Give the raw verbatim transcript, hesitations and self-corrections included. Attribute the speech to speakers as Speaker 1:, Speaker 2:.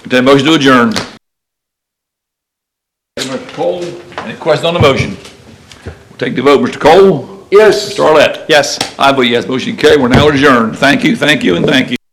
Speaker 1: Entertain a motion to adjourn. Mister Cole, any questions on the motion? We'll take the vote. Mister Cole?
Speaker 2: Yes.
Speaker 1: Mister Arlett?
Speaker 3: Yes.
Speaker 1: I vote yes. Motion carried. We're now adjourned. Thank you, thank you, and thank you.